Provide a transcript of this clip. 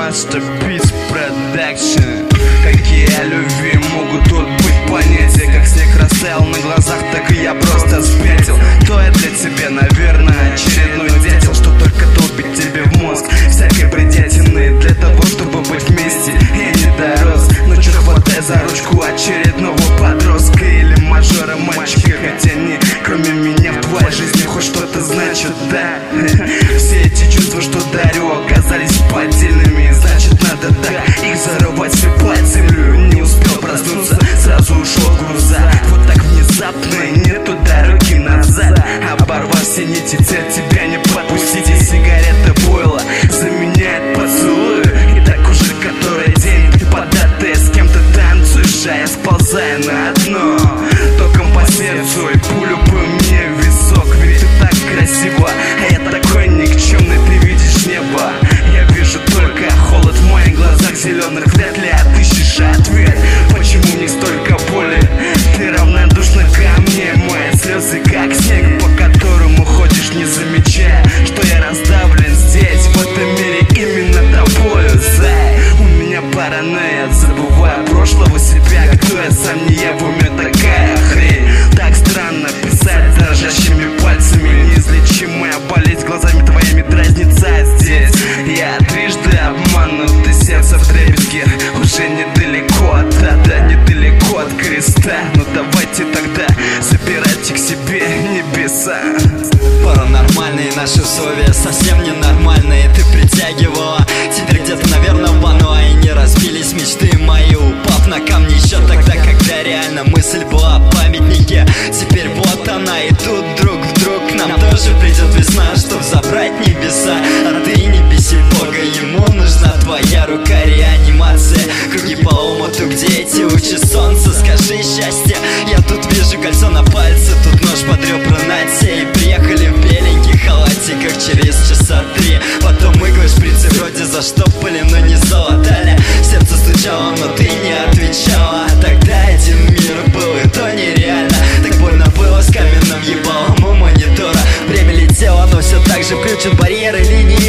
Masterpiece Production. Какие о любви могут тут быть понятия? Как снег растаял на глазах, так и я просто спятил. То я для тебя, наверное, очередной дятел, что только долбит тебе в мозг всякой бредятины. Для того, чтобы быть вместе, я не дорос. Ну чё, хватай за ручку очередного подростка или мажора мальчика. Хотя не, кроме меня в твоей жизни хоть что-то значит, да. Все эти чувства, что дарю, оказались поддельными. Значит, надо так их зарывать все под землю. Не успел проснуться, сразу ушел в груза. Вот так внезапно, нету дороги назад. Оборвав все нити, цель тебя не подпустить. И сигарета Бойла заменяет поцелуй. И так уже который день ты податая с кем-то танцуешь, а я сползаю на дно током по сердцу и пулю по мне в висок. Ведь ты так красива, а я такой никчемный. Ты видишь небо, я вижу только холод в моих глазах зеленых. Вряд ли отыщешь ответ, почему мне столько боли. Ты равнодушна ко мне, мои слезы как снег, по которому ходишь, не замечая, что я раздавлен здесь, в этом мире именно тобою, зай. У меня паранойя, забываю прошлого себя. Кто я сам, не я, в уме такая хрень. Так странно писать дрожащими пальцами. Неизлечимая болезнь глазами твоими дразнится здесь. Я трижды обманут, и сердце вдребезги уже недалеко от ада, недалеко от креста. Ну давайте тогда забирайте к себе небеса. Паранормальные наши условия совсем ненормальные. Ты притягивала, теперь где-то, наверное, в ванну, а и не разбились мечты мои, упав на камни еще тогда, когда реально мысль была о памятнике. Теперь вот она, и тут друг в друг к нам тоже придет весна, чтоб забрать небеса. А ты не беси Бога, ему нужна твоя рука, реанимация. Круги по омуту, где эти лучи солнца? Скажи счастье, я тут вижу кольцо на пальце, тут нож под ребра Натя. И приехали в беленьких халатиках через часа 3. Потом иглы, шприцы вроде заштопали, но не залатали. Сердце стучало, но ты не отвечала. Тогда один мир был, и то нереально. Так больно было с каменным ебалом у монитора. Время летело, но все так же включен барьеры линии.